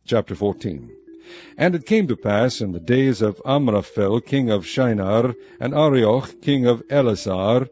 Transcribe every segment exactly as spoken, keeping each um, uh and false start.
Chapter fourteen. And it came to pass in the days of Amraphel king of Shinar, and Arioch king of Elasar,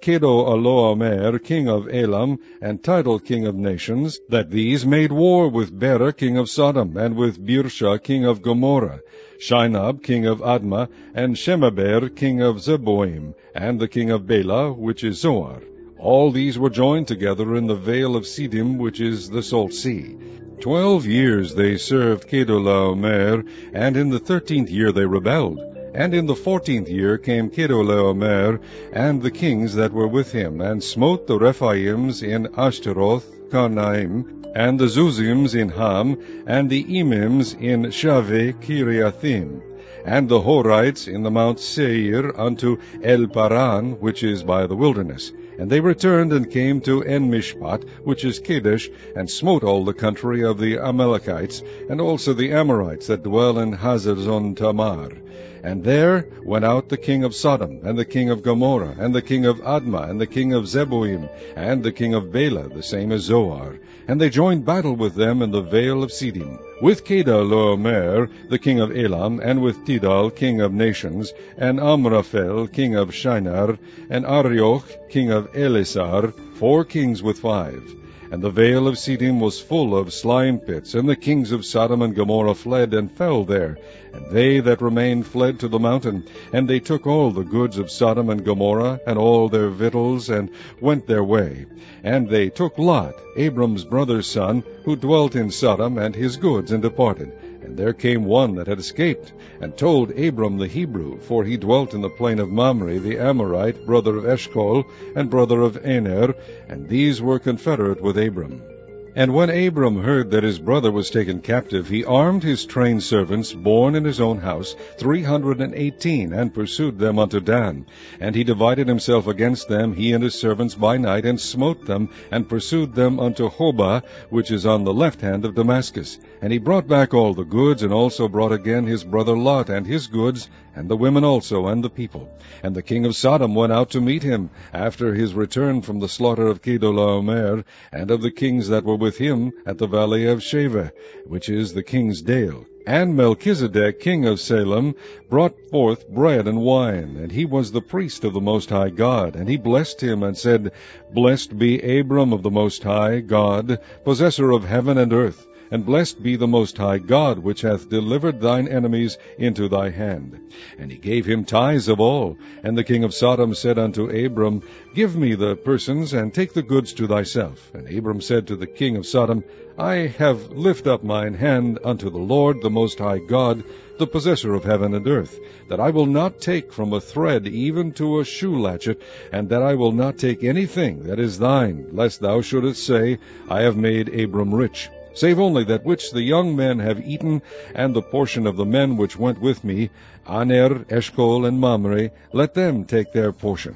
Kedorlaomer king of Elam, and Tidal king of nations, that these made war with Bera king of Sodom, and with Birsha king of Gomorrah, Shinab king of Admah, and Shemaber king of Zeboim, and the king of Bela, which is Zoar. All these were joined together in the vale of Siddim, which is the salt sea. Twelve years they served Kedorlaomer, and in the thirteenth year they rebelled. And in the fourteenth year came Kedorlaomer, and the kings that were with him, and smote the Rephaims in Ashtaroth, Karnaim, and the Zuzims in Ham, and the Emims in Shaveh Kiriathim, and the Horites in the Mount Seir unto El Paran, which is by the wilderness. And they returned and came to En-Mishpat, which is Kadesh, and smote all the country of the Amalekites, and also the Amorites that dwell in Hazazon Tamar. And there went out the king of Sodom, and the king of Gomorrah, and the king of Admah, and the king of Zeboim, and the king of Bela, the same as Zoar. And they joined battle with them in the vale of Siddim, with Kedorlaomer, the king of Elam, and with Tidal, king of nations, and Amraphel, king of Shinar, and Arioch, king of Elasar, four kings with five. And the vale of Siddim was full of slime pits, and the kings of Sodom and Gomorrah fled and fell there. And they that remained fled to the mountain, and they took all the goods of Sodom and Gomorrah, and all their victuals, and went their way. And they took Lot, Abram's brother's son, who dwelt in Sodom, and his goods, and departed. And there came one that had escaped, and told Abram the Hebrew, for he dwelt in the plain of Mamre, the Amorite, brother of Eshcol, and brother of Aner, and these were confederate with Abram. And when Abram heard that his brother was taken captive, he armed his trained servants, born in his own house, three hundred and eighteen, and pursued them unto Dan. And he divided himself against them, he and his servants, by night, and smote them, and pursued them unto Hobah, which is on the left hand of Damascus. And he brought back all the goods, and also brought again his brother Lot, and his goods, and the women also, and the people. And the king of Sodom went out to meet him, after his return from the slaughter of Kedorlaomer, and of the kings that were with him at the valley of Shaveh, which is the king's dale. And Melchizedek, king of Salem, brought forth bread and wine, and he was the priest of the Most High God. And he blessed him, and said, Blessed be Abram of the Most High God, possessor of heaven and earth. And blessed be the Most High God, which hath delivered thine enemies into thy hand. And he gave him tithes of all. And the king of Sodom said unto Abram, Give me the persons, and take the goods to thyself. And Abram said to the king of Sodom, I have lifted up mine hand unto the Lord, the Most High God, the possessor of heaven and earth, that I will not take from a thread even to a shoe latchet, and that I will not take anything that is thine, lest thou shouldest say, I have made Abram rich. Save only that which the young men have eaten, and the portion of the men which went with me, Aner, Eshcol, and Mamre, let them take their portion.